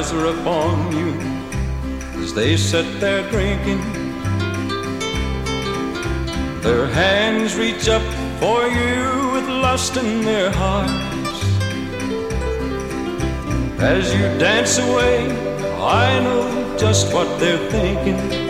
eyes are upon you as they sit there drinking. Their hands reach up for you with lust in their hearts. As you dance away, I know just what they're thinking.